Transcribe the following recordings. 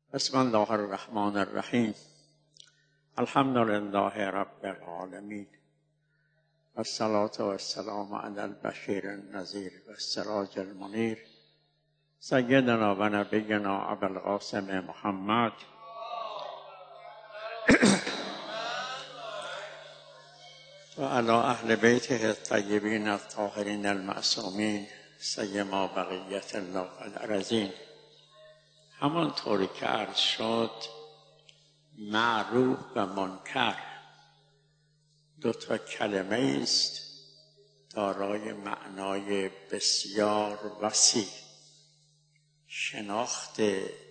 بسم الله الرحمن الرحیم. الحمد لله رب العالمین و الصلاة و السلام علی البشیر النذیر و السراج المنیر سیدنا و نبینا ابوالقاسم محمد و علی اهل بیته الطیبین الطاهرین المعصومین سیما بقیت الله الارضین. همانطوری که عرض شد، معروف و منکر دو تا کلمه است دارای معنای بسیار وسیع. شناخت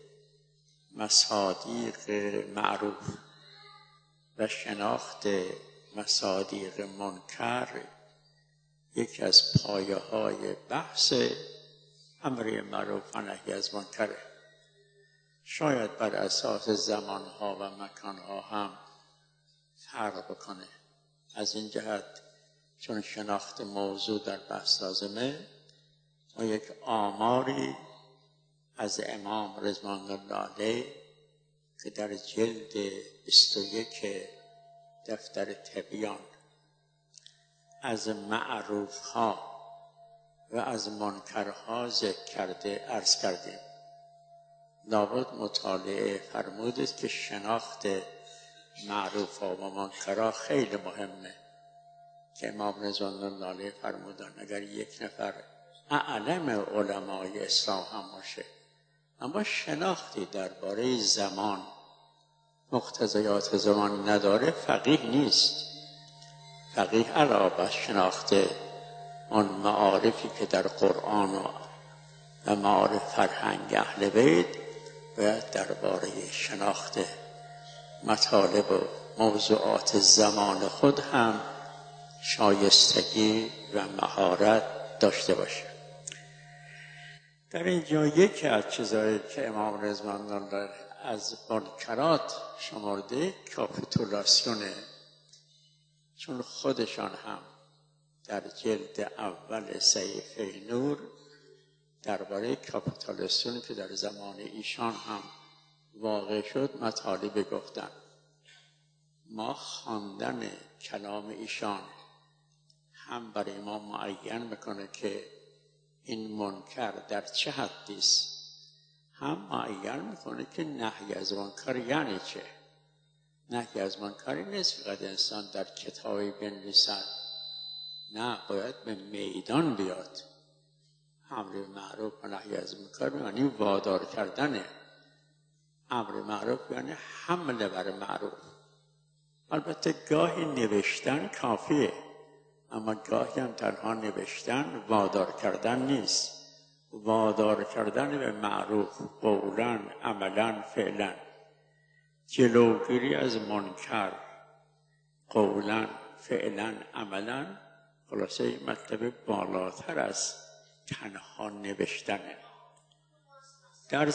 مصادیق معروف و شناخت مصادیق منکر یکی از پایه‌های بحث امر معروف و نهی از منکره. شاید بر اساس زمانها و مکانها هم فرق بکنه. از این جهت چون شناخت موضوع در بحث لازمه، ما یک آماری از امام رضوان الله علیه که در جلد 21 دفتر تبیان از معروفها و از منکرها ذکر کرده عرض کردیم. لابد مطالعه فرمودید که شناخت معروفها و منکرها خیلی مهمه که امام رضوان الله علیه فرمودن اگر یک نفر اعلم علمای اسلام هم باشه اما شناختی درباره زمان، مقتضیات زمان نداره، فقیه نیست. فقیه علاوه بر شناخت آن معارفی که در قرآن و معارف فرهنگ اهل بیت باید درباره شناخت مطالب و موضوعات زمان خود هم شایستگی و مهارت داشته باشه. در اینجا یکی از چیزایی که امام رضوان الله از منکرات شمرده کاپیتولاسیونه، چون خودشان هم در جلد اول صحیفه نور درباره کاپیتولاسیون که در زمان ایشان هم واقع شد مطالب گفتن. ما خواندن کلام ایشان هم برای ما معین میکنه که این منکر در چه حدی است، هم معین میکنه که نهی از منکر یعنی چه. نهی از منکر نیست فقط انسان در کتابی بنویسد، نه، باید به میدان بیاد. امر معروف و نهی از منکر یعنی وادار کردن. امر معروف یعنی حمله بر معروف. البته گاهی نوشتن کافیه، اما گاهی هم تنها نوشتن وادار کردن نیست. وادار کردن به معروف قولاً، عملاً، فعلاً. جلوگیری از منکر قولاً، فعلاً، عملاً. خلاصه مطلب بالاتر از تنها نوشتنه. در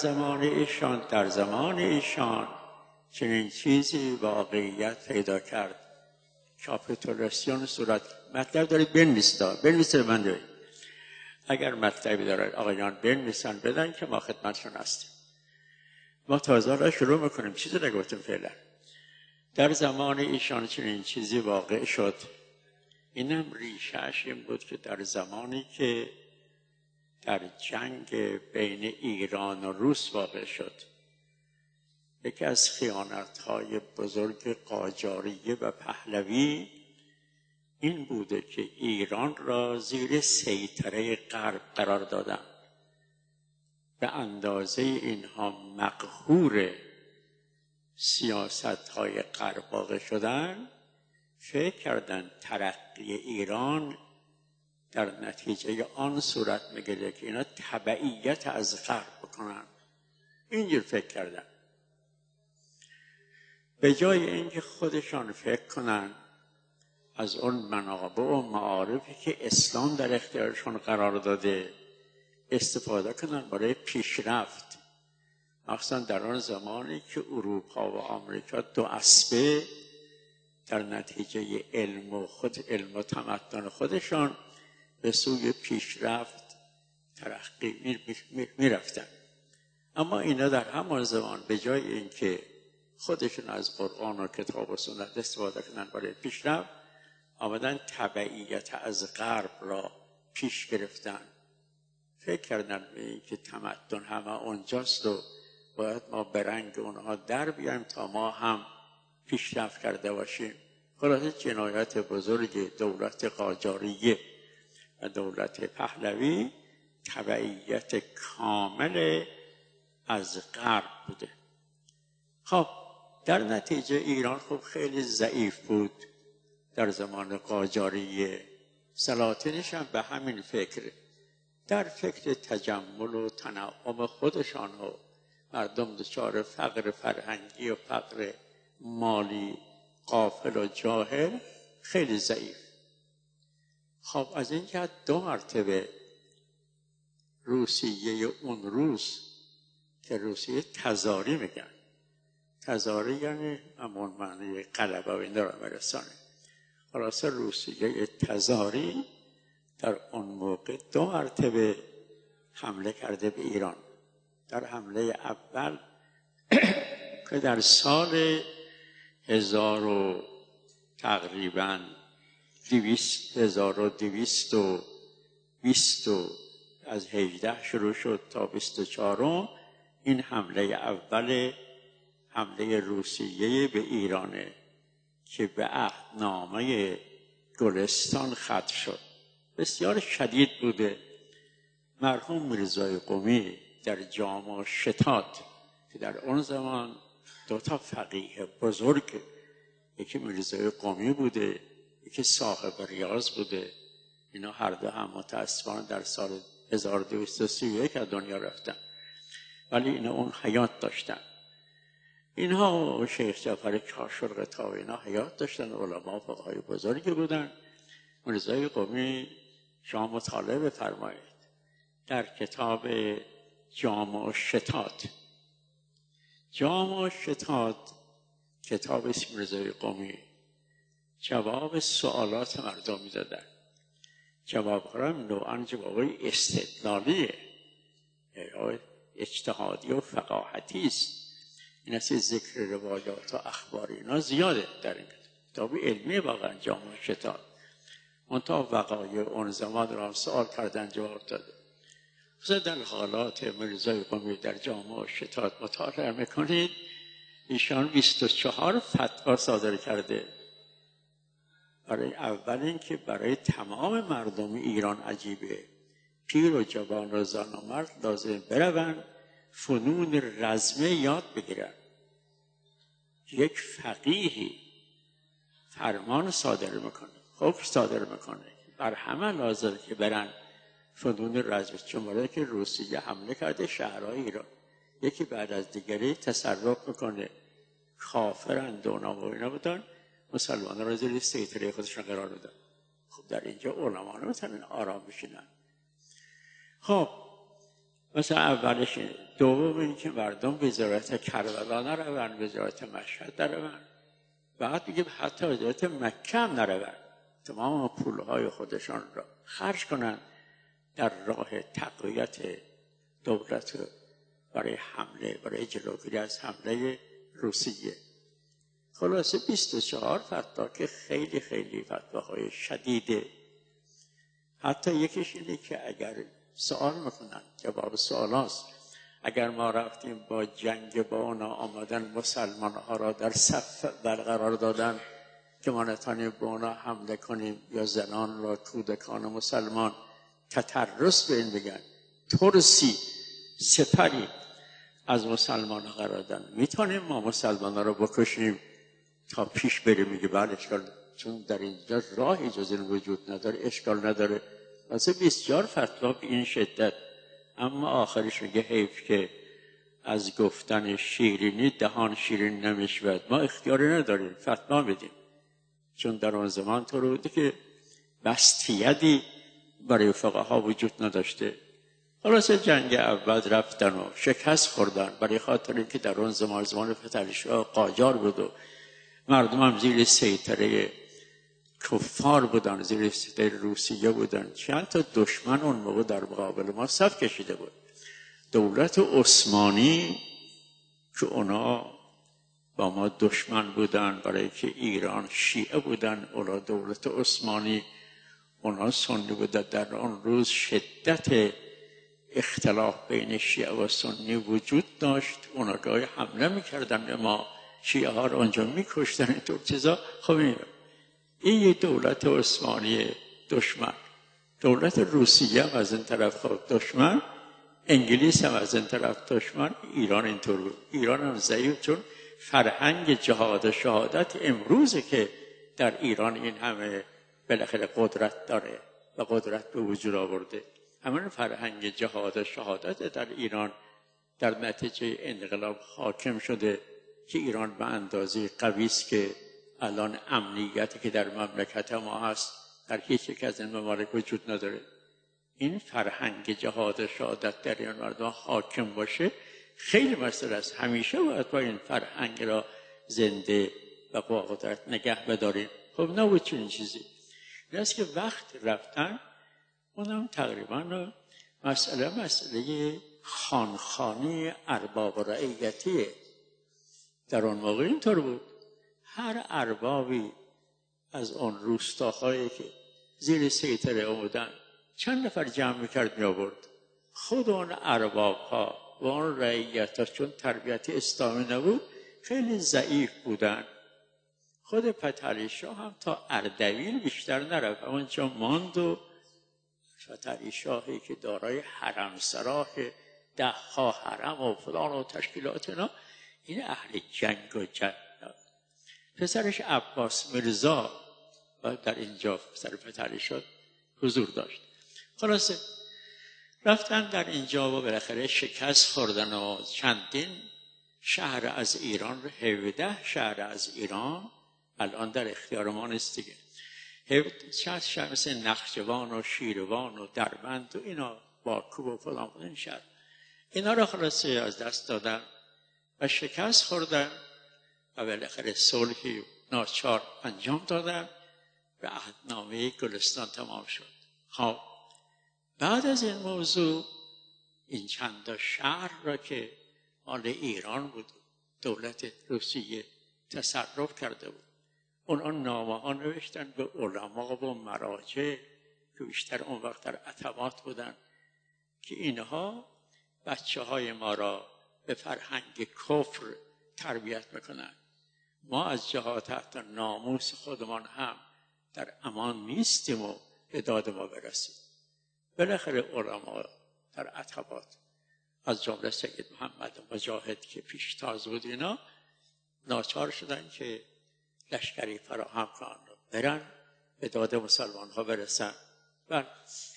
زمان ایشان چنین چیزی واقعیت پیدا کرد. کاپیتولاسیون صورت مطلب دارید بنویسید من دارید. اگر مطلبی دارد آقایان بنویسن بدن که ما خدمتشون هستیم. ما تازه را شروع میکنیم، چیزی نگفتیم فعلا. در زمان ایشان چنین چیزی واقع شد. اینم ریشه‌اش این بود که در زمانی که در جنگ بین ایران و روس واقع شد، یکی از خیانت‌های بزرگ قاجاریه و پهلوی این بوده که ایران را زیر سیطره غرب قرار دادن. به اندازه اینها مقهور سیاست‌های غرب واقع شدن، فکر کردن ترقی ایران در نتیجه آن صورت میگیره که اینا تبعیت از غرب بکنن. اینجور فکر کردن. به جای اینکه خودشان فکر کنن از اون منابع و معارفی که اسلام در اختیارشون قرار داده استفاده کنن برای پیشرفت، مخصوصا در آن زمانی که اروپا و آمریکا دو اسبه در نتیجه علم و تمدن خودشان به سوی پیشرفت ترقی می رفتن. اما اینا در همان زمان به جای اینکه خودشون از قرآن و کتاب و سنت استفاده کنن برای پیشرفت، آمدن تبعیت از غرب را پیش گرفتن. فکر کردن به این که تمدن همه اونجاست و باید ما به رنگ اونها در بیایم تا ما هم پیشرفت کرده باشیم. خلاصه جنایت بزرگ دولت قاجاریه و دولت پهلوی تبعیت کامل از غرب بوده. خب در نتیجه ایران خب خیلی ضعیف بود در زمان قاجاریه. سلاطینش هم به همین فکر، در فکر تجمل و تنعم خودشان و مردم دچار فقر فرهنگی و فقر مالی، غافل و جاهل، خیلی ضعیف. خب از این جهت 2 مرتبه روسیه اون روز که روسیه تزاری میگن، تزاری یعنی همون معنی غلبه و این را برسانه. خلاصه روسیه تزاری در اون موقع 2 مرتبه حمله کرده به ایران. در حمله اول که در سال 1220 از 18 شروع شد تا 24، این حمله اول حمله روسیه به ایرانه که به عهدنامه گلستان ختم شد. بسیار شدید بوده. مرحوم میرزای قمی در جامع شتات که در اون زمان 2 فقیه بزرگ، یکی میرزای قمی بوده، یکی صاحب ریاض بوده، اینا هر دو هم متاسفانه در سال 1231 از دنیا رفتن، ولی اینا اون حیات داشتن. اینها و شیخ جعفر کاشر تا اینا حیات داشتن، علما فقهای بزرگی بودن. میرزای قمی شما مطالعه بفرمایید در کتاب جامع شتات. جامع شتات کتاب اسم میرزای قمی جواب سوالات مردم میدادن. جواب هم نوعاً جوابای استدلالیه، اجتهادی و فقاهتی است. این اصلی ذکر روایات و اخبار اینا زیاده در این کتاب علمی. واقعا جامع شتات منتها وقایع اون زمان را سوال کردن جواب داده. خصوصا در حالات میرزای قمی در جامع شتات مطالعه میکنید، ایشان 24 فتوا صادر کرده. برای اول این که برای تمام مردم ایران عجیبه، پیر و جوان و زن و مرد لازم بروند فنون رزمه یاد بگیرن. یک فقیهی فرمان صادر میکنه، حکم صادر میکنه بر همه لازم که برن فنون رزمه. چون که روسیه حمله کرده شهرهای ایران، یکی بعد از دیگری تصرف میکنه. کافرند و اینا بودن، مسلمان را زیر سیطره خودشون قرار دادن. خب در اینجا علما نمیتونن آرام بشینن. خب مثلا اولش دوم این که مردم وزارت کربلا نروند، وزارت مشهد نروند، بعد میگه حتی وزارت مکه هم نروند، تمام پولهای خودشان را خرج کنن در راه تقویت دولت برای حمله، برای جلوگیری از حمله روسیه. خلاصه 24 فتوا که خیلی خیلی فتواهای شدیده. حتی یکیش اینه که اگر سوال میکنن، جواب سوال هاست، اگر ما رفتیم با جنگ با اونا آمدن مسلمان ها را در صف برقرار دادن که ما نتانیم با اونا حمله کنیم یا زنان را کودکان مسلمان تطرس به این بگن، ترسی سپری از مسلمان ها قرار دادن، میتونیم ما مسلمان ها را بکشیم تا پیش بریم؟ میگه بله اشکال، چون در اینجا راهی جز این وجود نداره، اشکال نداره. واسه 24 فتوا به این شدت. اما آخرش میگه حیف که از گفتن شیرینی دهان شیرین نمیشود، ما اختیاری نداریم فتوا بدیم، چون در اون زمان طور بوده که بستیدی برای فقها وجود نداشته. خلاصه جنگ اول رفتن و شکست خوردن برای خاطر اینکه در اون زمان فتحعلی‌شاه قاجار بود و مردم هم زیر سیطره کفار بودن، زیر سیطره روسیه بودن. چند تا دشمن اون موقع در مقابل ما صف کشیده بود. دولت عثمانی که اونا با ما دشمن بودن، برای که ایران شیعه بودن، اونا دولت عثمانی، اونا سنی بودن. در آن روز شدت اختلاف بین شیعه و سنی وجود داشت. اونا گاهی حمله میکردن به ما، شیعه ها رو آنجا میکشتن، اینطور چیزا. خب این یه دولت عثمانی دشمن. دولت روسیه هم از این طرف خب دشمن، انگلیس هم از این طرف دشمن. ایران اینطور بود. ایران هم ضعیف، چون فرهنگ جهاد و شهادت امروزه که در ایران این همه بالاخره قدرت داره و قدرت به وجود آورده. همین فرهنگ جهاد و شهادت در ایران در نتیجه انقلاب حاکم شده که ایران به اندازه قوی است که الان امنیتی که در مملکت ما هست در هیچ یک از این ممالک وجود نداره. این فرهنگ جهاد و شهادت در این مردم حاکم باشه خیلی مسئله است. همیشه باید با این فرهنگ را زنده و با قدرت نگه بداریم. خب نه چنین چیزی. این است که وقت رفتن اونم تقریبا مسئله خانخانی ارباب رعیتیه. در آن موقع اینطور بود. هر اربابی از آن روستاهایی که زیر سیطره آمدن چند نفر جمع میکرد می آورد. خود آن ارباب ها و آن رعیت ها چون تربیت اسلامی نبود خیلی ضعیف بودن. خود فتحعلی شاه هم تا اردبیل بیشتر نرفت، همونجا ماند و فتحعلی شاهی که دارای حرمسراه 10 حرم و فلان و تشکیلات اینا، این اهل جنگ و جنگ. پسرش عباس میرزا در اینجا پسر فتحعلی شاه حضور داشت. خلاصه رفتن در اینجا و بالاخره شکست خوردن و چندین شهر از ایران، 17 شهر از ایران الان در اختیار ما نیست دیگه. 17 شهر مثل نخجوان و شیروان و دربند و اینا، باکو و فلان این شهر، اینا را خلاصه از دست دادن و شکست خوردن و بالاخره صلحی ناچار انجام دادن و عهدنامه گلستان تمام شد. خب بعد از این موضوع این چند شهر را که مال ایران بود دولت روسیه تصرف کرده بود، اونا نامه ها نوشتن به علما و مراجع که بیشتر اون وقت در عتبات بودن که اینها بچه های ما را به فرهنگ کفر تربیت میکنن. ما از جهات تحت ناموس خودمان هم در امان نیستیم و به داد ما برسید. بالاخره علما در عتبات از جمله سید محمد مجاهد که پیشتاز بود اینا ناچار شدن که لشکری فراهم کنن و برن به داد مسلمان ها برسن. و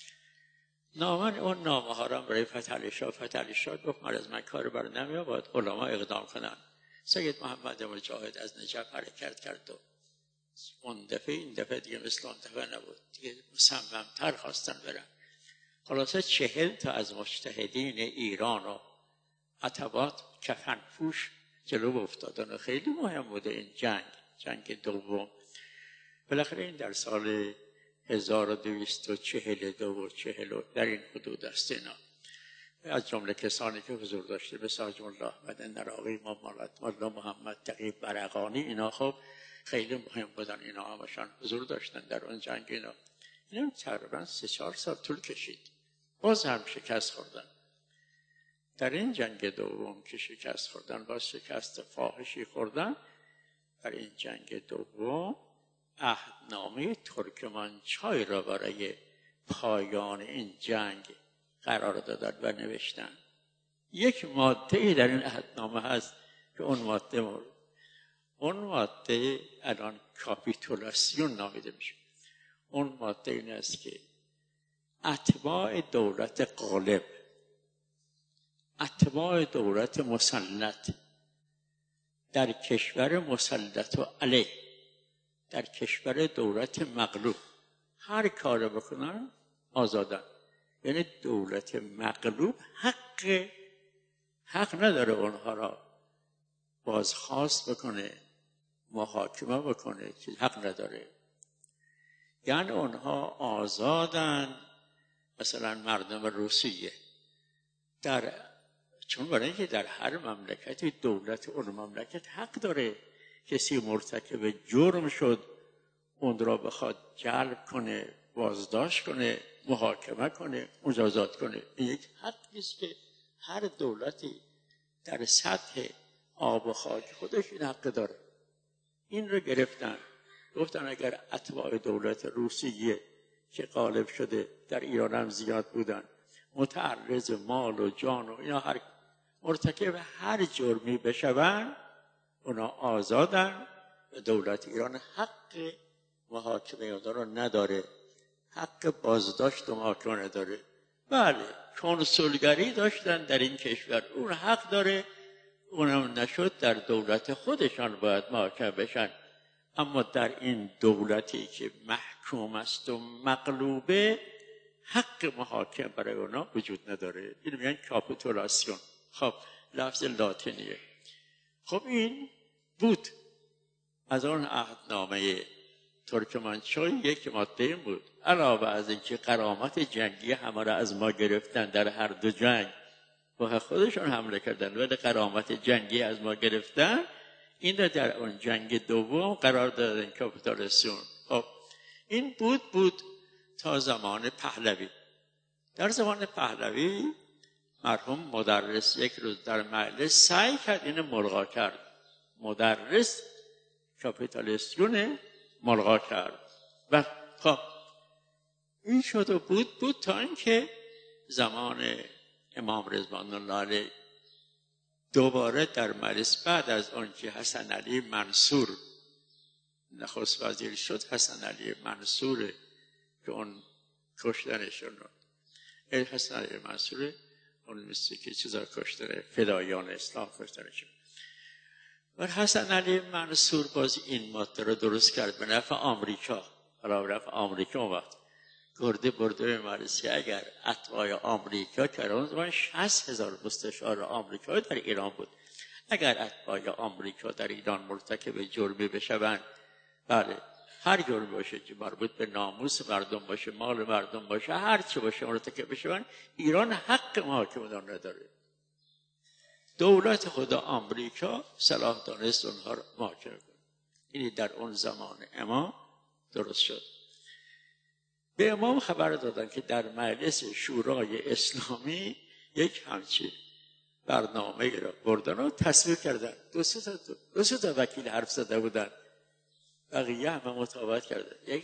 اون نامه ها را برای فتحعلی شاه گفت من از من کار بر نمیاد، باید علما اقدام کنن. سید محمد مجاهد از نجف حرکت کرد و اون دفعه این دفعه دیگه مثل اون دفعه نبود، دیگه مصمم‌تر خواستن برن. خلاصه 40 تا از مجتهدین ایران و عتبات کفنپوش جلو افتادن و خیلی مهم بوده این جنگ دوم. بالاخره این در سال 1242 و 40 در این حدود است. اینا از جمله کسانی که حضور داشته به ساج الله احمد نراقی، مولا محمد تقی برقانی، اینا خب خیلی مهم بودن. اینا همشان حضور داشتن در اون جنگ. اینا تقریبا 3-4 سال طول کشید، باز هم شکست خوردن. در این جنگ دوم که شکست خوردن، باز شکست فاحشی خوردن. در این جنگ دوم عهدنامه ترکمانچای را برای پایان این جنگ قرار دادن و نوشتن. یک ماده در این عهدنامه هست که اون ماده الان کاپیتولاسیون نامیده میشه. اون ماده این است که اتباع دولت غالب، اتباع دولت مسلط در کشور مسلط و علیه، در کشور دولت مغلوب هر کار بکنن آزادن. یعنی دولت مغلوب حق نداره اونها را بازخواست بکنه، محاکمه بکنه، چیز حق نداره. یعنی اونها آزادن. مثلا مردم روسیه در چون برای اینکه در هر مملکتی دولت اون مملکت حق داره کسی مرتکب جرم شد اون را بخواد جلب کنه، بازداشت کنه، محاکمه کنه، مجازات کنه. این یک حقی است که هر دولتی در سطح آب و خاک خودش این حق داره. این رو گرفتن، گفتن اگر اتباع دولت روسیه که غالب شده در ایران هم زیاد بودن، متعرض مال و جان و اینا هر مرتکب هر جرمی بشون، اونا آزادن و دولت ایران حق محاکمه اونا رو نداره، حق بازداشت و محاکمه نداره. بله کنسولگری داشتن در این کشور، اون حق داره، اونم نشد در دولت خودشان باید محاکمه بشن. اما در این دولتی که محکوم است و مغلوبه حق محاکمه برای اونا وجود نداره. این میگن کاپیتولاسیون. خب لفظ لاتینیه. خب این بود از آن عهدنامه ترکمنچای یک ماده بود. علاوه از اینکه غرامت جنگی همه را از ما گرفتن در هر دو جنگ و خودشون حمله کردن ولی غرامت جنگی از ما گرفتن، این را در اون جنگ دوم قرار دادن کاپیتولاسیون. خب این بود تا زمان پهلوی. در زمان پهلوی مرحوم مدرس یک روز در مجلس سعی کرد اینو ملغا کرد. مدرس کاپیتولاسیون ملغا کرد و خب این شد و بود تا اینکه زمان امام رضوان الله علیه دوباره در مجلس بعد از آنکه حسن علی منصور نخست وزیر شد، حسن علی منصور که اون کشتنشون رو، حسن علی منصور اون مثل که چیزا کشتنه فدایان اسلام کشتنشون. و حسن علی منصور باز این ماده رو درست کرد به نفع آمریکا. حالا به نفع آمریکا اون وقت برده به مجلسی اگر اتباع آمریکا که اون زمان 60,000 مستشار آمریکا در ایران بود، اگر اتباع آمریکا در ایران مرتکب جرمی بشوند، بله هر جرمی باشه که مربوط به ناموس مردم باشه، مال مردم باشه، هر چی باشه مرتکب بشوند، ایران حق محاکمه نداره. دولت خود آمریکا صلاح دانست اونها رو محاکمه کنه. این در اون زمان امام درست شد. به امام خبر دادن که در مجلس شورای اسلامی یک همچین برنامه را بردن و تصویب کردن. دو سه تا وکیل حرف زده بودن، بقیه همه مطابقت کردن. یک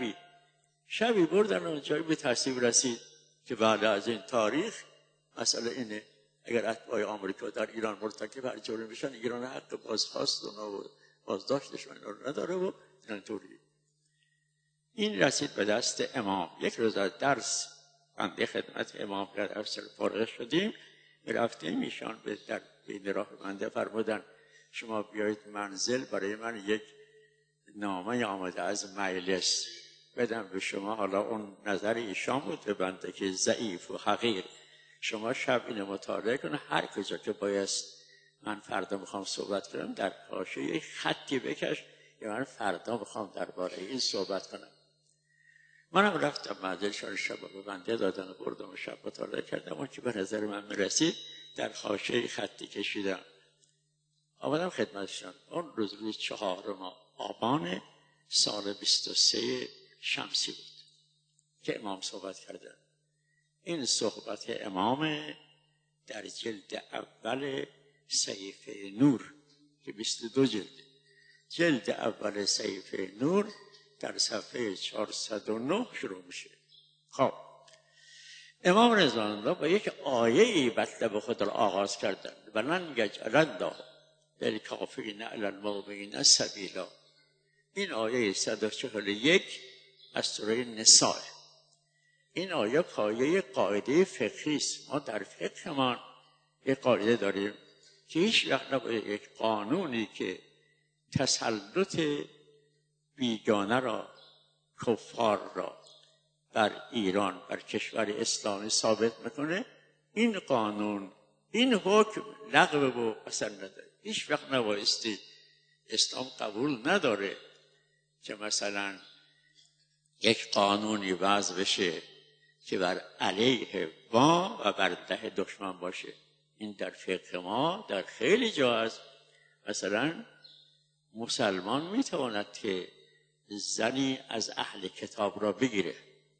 شبی بردن و جایی به تصویب رسید که بعد از این تاریخ مسئله اینه اگر اتباع آمریکا در ایران مرتکب هر جرمی بشن، ایران حق بازخواست و بازداشتشون رو نداره و اینطوری. این رسید به دست امام. یک روز از درس بنده خدمت امام در افسر فارغ شدیم، رفتیم ایشان در بین راه بنده فرمودن شما بیایید منزل برای من یک نامه آمده از مجلس بدم به شما. حالا اون نظر ایشان بود به بنده که ضعیف و حقیر، شما شب اینو مطالعه کنه، هر کجا که بایست من فردا میخوام صحبت کنم در حاشیه خطی بکش یا من فردا میخوام درباره این صحبت کنم. منم رفتم منزلشان شب به بنده دادن و بردم و شب مطالعه کردم. اون که به نظر من میرسید در حاشیه خطی کشیدم، آمدم خدمتشان. اون روز 4 آبان سال 23 شمسی بود که امام صحبت کردن. این صحبت امام در جلد اول صحیفه نور که 22 جلد اول صحیفه نور در صفحه 409 شروع میشه. خب امام رضوان الله با یک آیه‌ای مطلب خود را آغاز کردند. ولن یجعل الله للکافرین علی المؤمنین سبیلا. این آیه 141 از سوره نساء. این آیه پایه قاعده فقهی است. ما در فقهمان یک قاعده داریم که هیچ وقت نباید یک قانونی که تسلط بیگانه را، کفار را بر ایران، بر کشور اسلامی ثابت میکنه، این قانون، این حکم لغو و اثر نداره. هیچ وقت نبایستی، اسلام قبول نداره که مثلا یک قانونی وضع بشه که بر علیه ما و بر ده دشمن باشه. این در فقه ما در خیلی جا است. مثلا مسلمان میتواند که زنی از اهل کتاب را بگیره،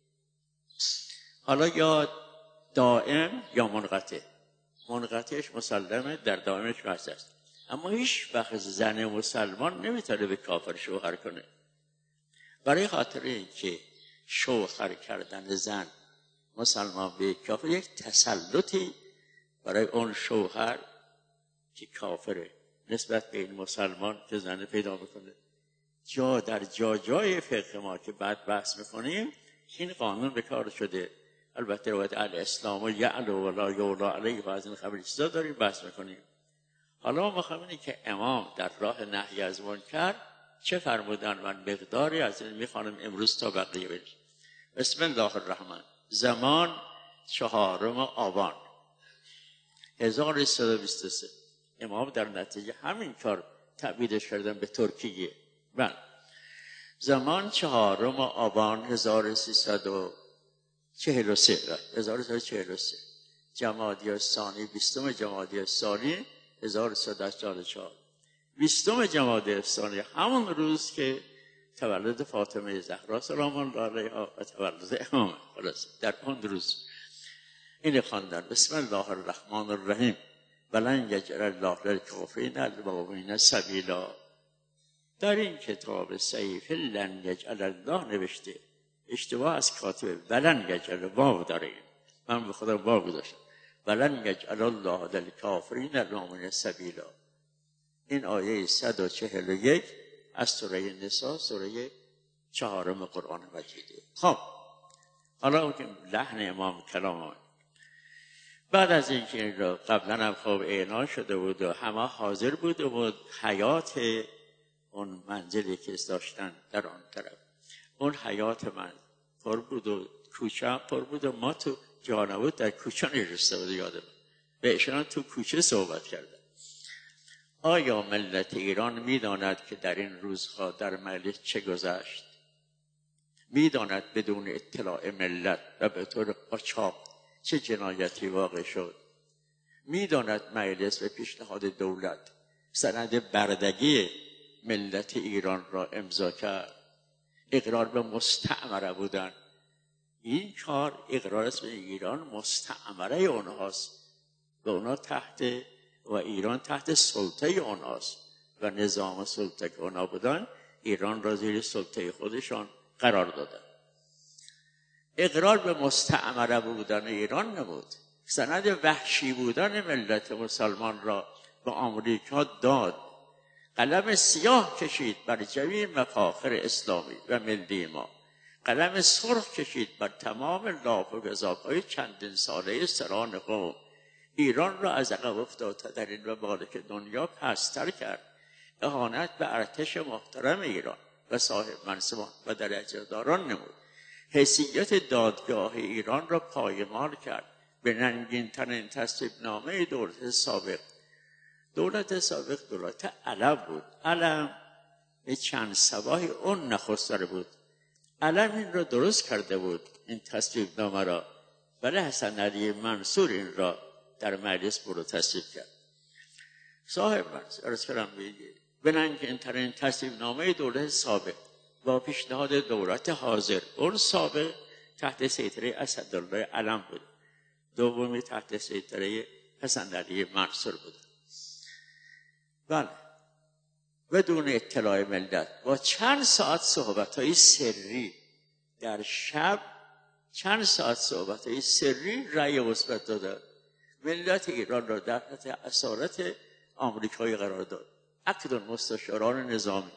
حالا یا دائم یا منقطع. منقطعش مسلمه، در دائمش بحث است. اما هیچ وقت زن مسلمان نمیتونه به کافر شوهر کنه، برای خاطر اینکه شوهر کردن زن مسلمان به کافر یک تسلطی برای اون شوهر که کافره نسبت به این مسلمان که زن پیدا میکنه. در جای فقه ما که بعد بحث میکنیم این قانون به کار شده. البته روایت الاسلام و یعلو ولا یولا علیه و از این خبری چیزا داریم بحث میکنیم. حالا ما خواهیم که امام در راه نهی از منکر چه فرمودن؟ من مقداری از این میخوانم امروز تا بقیه بریم. بسم الله الرحمن. زمان 4 آبان 1323. امام در نتیجه همین کار تبعیدش کردن به ترکیه. بله، زمان 4 آبان 1343 جمادی الثانی 20 جمادی الثانی 1384 20 جمادی الثانی همون روز که تولد فاطمه زهرا سلام الله علیها و تولد امام، خلاص در اون روز این خواندن. بسم الله الرحمن الرحیم. ولن یجعل الله للکافرین علی المؤمنین سبیلا. در این کتاب صحیفه لن یجعل الله نوشته، اشتباه از کاتبه. ولن یجعل، واو داره، من به خودم واو گذاشتم. ولن یجعل الله للکافرین علی المؤمنین سبیلا. این آیه 141 از سوره نساء، سوره 4 قرآن مجیده. خب حالا که لحن امام کلام بعد از اینکه این را قبلا هم خوب اعلان شده بود و همه حاضر بود حیات اون منزلی که داشتن در آن طرف، اون حیات من پر بود و کوچه پر بود و ما تو جانبود در کوچه نشسته بود. یادم به ایشان تو کوچه صحبت کردن. آیا ملت ایران میداند که در این روزها در مجلس چه گذشت؟ میداند بدون اطلاع ملت و به طور قاچاق چه جنایتی واقع شد؟ میداند مجلس به پیشنهاد دولت سند بردگی ملت ایران را امضا کرد؟ اقرار به مستعمره بودن. این کار اقرار است به ایران مستعمره اونهاست و اونا تحت و ایران تحت سلطه اونهاست و نظام سلطه که اونا بودن ایران را زیر سلطه خودشان قرار دادن. اقرار به مستعمره بودن ایران نبود، سند وحشی بودن ملت مسلمان را به آمریکا داد. قلم سیاه کشید بر جمیع مفاخر اسلامی و ملی ما. قلم سرخ کشید بر تمام لاف و گزاف‌های چندین ساله سران قوم. ایران را از عقب افتادترین ممالک دنیا پست‌تر کرد. اهانت به ارتش محترم ایران و صاحب منصبان و درجه‌داران نمود. حیثیت دادگاه ایران را پایمال کرد. به ننگین‌ترین تصویب‌نامه دولت سابق. دولت سابق دولت علم بود. علم به چند سباهی اون نخستر بود. علم این را درست کرده بود، این تصویب‌نامه را، ولی حسن علی منصور این را در مجلس برو تصویب کرد. صاحب منصور ارز کردم بگید به ننگین‌ترین تصویب‌نامه دولت سابق با پیشنهاد دولت حاضر. اون سابق تحت سیطره اسدالله علم بود، دومی تحت سیطره حسن علی منصور بود. بله، بدون اطلاع ملت با چند ساعت صحبت‌های سری در شب، چند ساعت صحبت‌های سری رأی مثبت دادند. ملت ایران را در تحت اسارت آمریکایی قرار داد. عقد مستشاران نظامی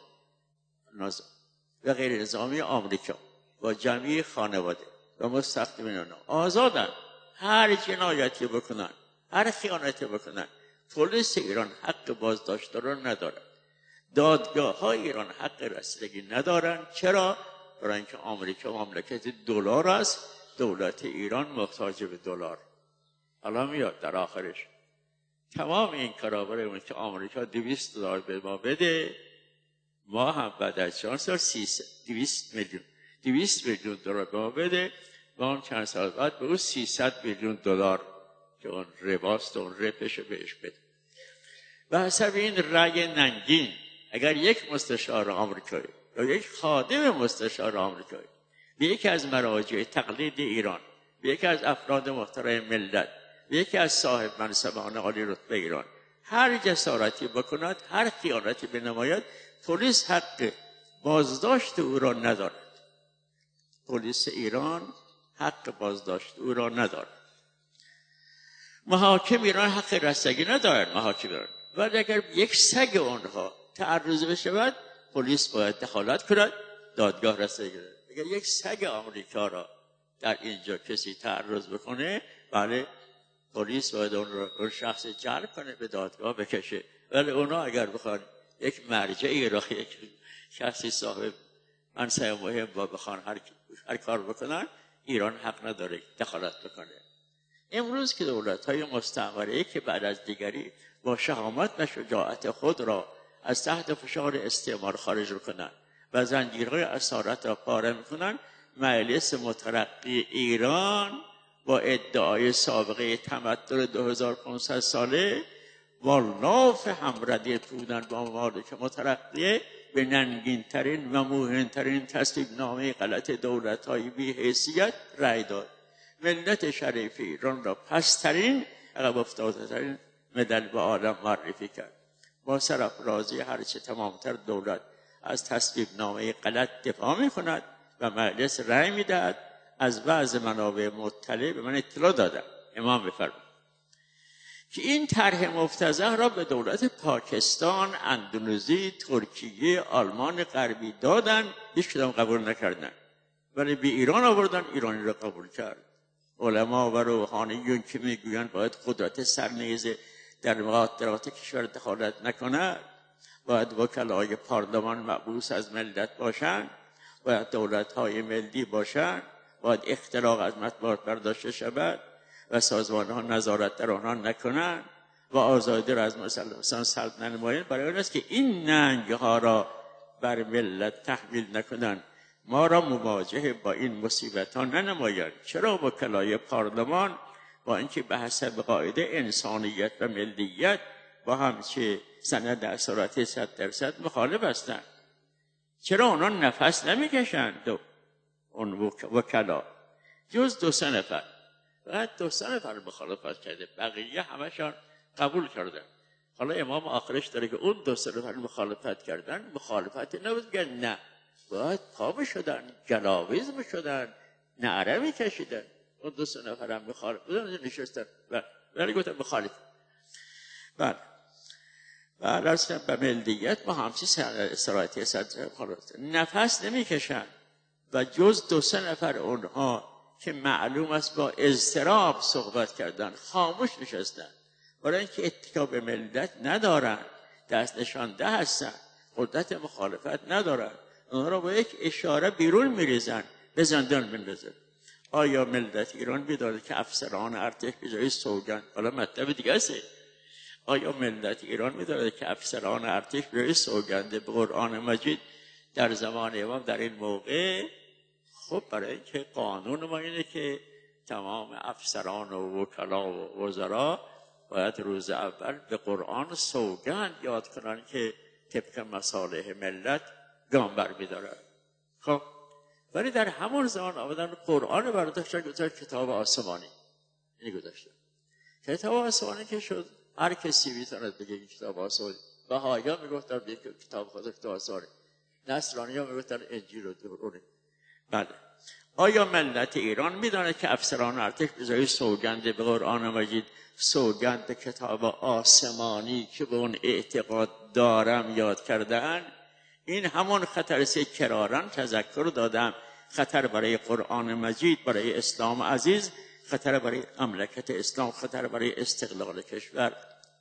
و غیر نظامی آمریکا با جمعی خانواده و مستخدمین آنها آزادن هر جنایتی بکنن، هر خیانتی بکنن. پلیس ایران حق بازداشت را ندارد. دادگاه های ایران حق رسیدگی ندارن. چرا؟ برای اینکه آمریکا مملکت دلار است، دولت ایران محتاج به دلار. حالا میاد در آخرش تمام این کارا برای اون که آمریکا $200 به ما بده، ما هم بعد از چند سال 200 میلیون دلار به ما بده، ما هم چند سال بعد به او $300 میلیون که اون رباست اون رپش بهش بده. به حسب این رأی ننگین اگر یک مستشار آمریکایی یا یک خادم مستشار آمریکایی به یکی از مراجع تقلید ایران، به یکی از افراد محترم ملت، به یکی از صاحب منصبان عالی رتبه ایران هر جسارتی بکند، هر خیانتی بنماید، پلیس حق بازداشت او را ندارد. پلیس ایران حق بازداشت او را ندارد. محاکم ایران حق رستگی ندارد. محاکم ایران، ولی اگر یک سگ آنها تعرض بشود پلیس باید دخالت کند، دادگاه رستگی کند. اگر یک سگ آمریکا را در اینجا کسی تعرض بکنه، بله پلیس باید اون شخص جلب کنه، به دادگاه بکشه. ولی اونا اگر بخوان یک مرجعی را، یک شخصی صاحب منصب مهم با بخوان هر کار بکنن، ایران حق نداره دخالت بکنه. امروز که دولت‌های مستعمره که بعد از دیگری با شهامت و شجاعت خود را از تحت فشار استعمار خارج کنند و زنجیرهای اسارت را پاره می‌کنند، مجلس مترقی ایران با ادعای سابقه تمدن 2500 ساله با لاف همردی بودن با ممالک مترقیه به ننگین‌ترین و مهمترین تصویب‌نامه غلط دولت‌های بی‌حیثیت رأی داد. ملت شریف ایران را پسترین، عقب افتاده‌ترین ملل به عالم معرفی کرد. با سرافرازی هرچه تمامتر دولت از تصویب‌نامه غلط دفاع می‌کند و مجلس رأی می‌دهد. از بعض منابع مطلع به من اطلاع دادم، امام بفرمایید، که این طرح مفتضح را به دولت پاکستان، اندونزی، ترکیه، آلمان غربی دادن، هیچ کدام قبول نکردن، ولی به ایران آوردن، ایرانی را قبول کرد. علما و روحانیون که میگویند باید قدرت سرنیزه در مقدرات کشور دخالت نکند، باید وکلای پارلمان مبعوث از ملت باشند، باید دولت‌های ملی باشند، باید اختراق از مطبوعات برداشته شود و سازمان‌ها نظارت در آنها نکنند و آزادی را از مثلا سلب ننمایند، برای آن است که این ننگ‌ها را بر ملت تحمیل نکنند، ما را مواجه با این مصیبت‌ها ننمایند. چرا وکلای پارلمان با اینکه به حسب قاعده انسانیت و ملیت با همچه سند اساراتی 100% مخالف هستند؟ چرا آنها نفس نمی‌کشند؟ اون وکلا جز 2-3 نفر، فقط 2-3 نفر مخالفت کرده، بقیه همشان قبول کردن. حالا امام آخرش داره که اون 2-3 نفر مخالفت کردن، مخالفت نبود، نه باید پا شدن، گلاویز شدن، نعره میکشیدن. اون 2-3 نفر هم مخالف بودن، نشستن ولی گفتن مخالف. بله اصلا به ملیت ما همچی استراحتی مخالفت نفس نمیکشن و جز 2-3 نفر اونها که معلوم است با اضطراب صحبت کردن خاموش نشستن، برای اینکه اتکا به ملت ندارن، دست نشانده هستن، قدرت مخالفت ندارن، اونها را با یک اشاره بیرون میریزن، به زندان میندازن. آیا ملت ایران می‌داند که افسران ارتش به جای سوگند، حالا مطلب دیگه است، آیا ملت ایران می‌داند که افسران ارتش به جای سوگند به قرآن مجید در زمان امام در این موقع، خب برای اینکه قانون ما اینه که تمام افسران و وکلا و وزرا باید روز اول به قرآن سوگند یاد کنن که طبق مصالح ملت گام بر می‌دارن. خب ولی در همون زمان آمدن قرآن برداشتن گذاشتن کتاب آسمانی. اینی گذاشتن کتاب آسمانی که شد هر کسی میتواند بگه کتاب آسمانی. بهائی‌ها میگفتن کتاب خدا کتاب آسمانی، نصرانی‌ها میگفتن انجیل و قرآن. بله آیا ملت ایران میداند که افسران ارتش به جای سوگند به قرآن مجید سوگند به کتاب آسمانی که به اون اعتقاد دارم یاد کردن؟ این همون خطر است که کرارن تذکر دادم، خطر برای قرآن مجید، برای اسلام عزیز، خطر برای مملکت اسلام، خطر برای استقلال کشور.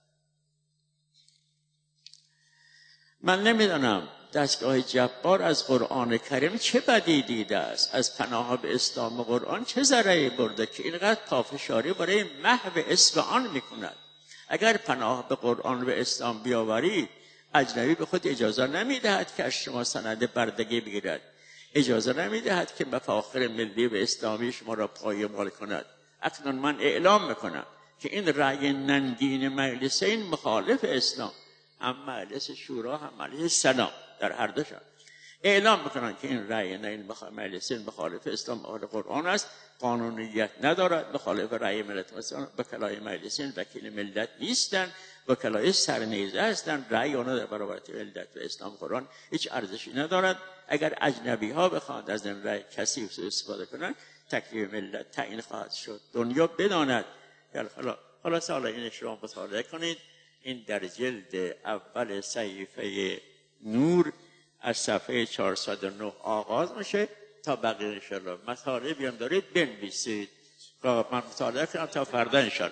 من نمیدانم دستگاه جبار از قرآن کریم چه بدی دیده است، از پناه به اسلام و قرآن چه ضرری برده که اینقدر پافشاری برای محو اسم آن میکند. اگر پناه به قرآن و اسلام بیاوری، اجنبی به خود اجازه نمیدهد که از شما سند بردگی بگیرد، اجازه نمیدهد که مفاخر ملی و اسلامی شما را پایمال کند. اکنون من اعلام میکنم که این رأی ننگین مجلسین مخالف اسلام، هم مجلس شورا هم مجلس سنا در هر دوشان اعلام میکنن که این رأی مجلسین مخالف اسلام، مخالف قرآن است، قانونیت ندارد، مخالف رأی ملت مسلمان. وکلای مجلسین وکیل ملت نیستن، وکلای سرنیزه هستن. رأی آنها در برابر ملت و اسلام قرآن هیچ ارزشی ندارد. اگر اجنبی ها بخواهند از این رأی کثیف استفاده کنند، تکلیف ملت تعیین خواهد شد. دنیا بداند. حالا این شما مطالعه کنید. این در جلد اول صحیفه نور از صفحه 409 آغاز میشه تا بقیه انشاءالله. مطالعه بیان دارید بنویسید. من مطالعه کنم تا فردا انشاءالله.